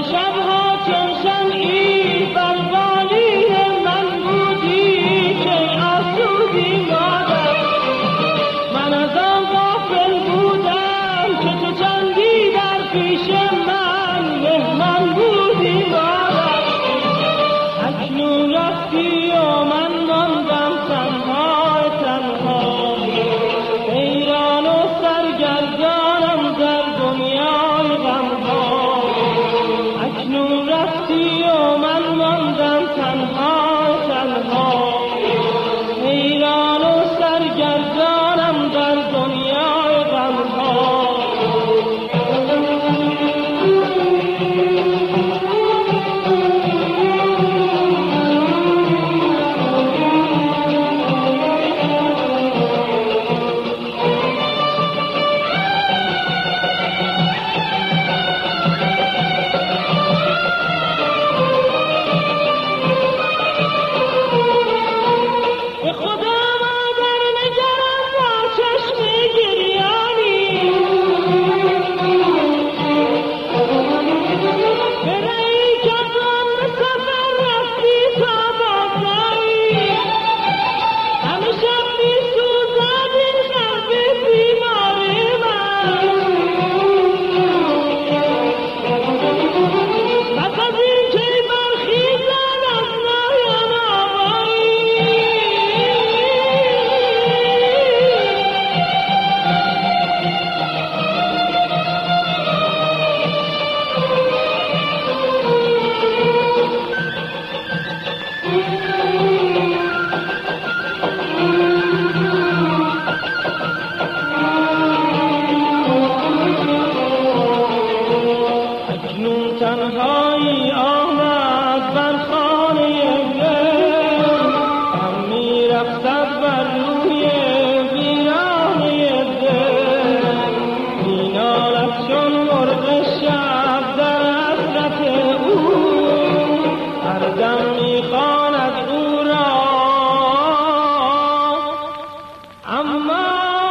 شبها چون شمعی بر بالین من بودی که آسودی مادر. من از آن غافل بودم که تو چندی در پیش من مهمان بودی مادر. اکنون رفتی و من ماندم تنها تنها، حیران و سرگردانم در دنیای غمها. اکنون رفتی و من ماندم تنها تنها، حیران و سرگردانم در دنیای غمها. تنهایی آمد بر خانه دل، هم می‌رفتد بر روی ویرانه دل. مینالد چون مرغ شب در حسرت او، هر دم می‌خواند او را، اما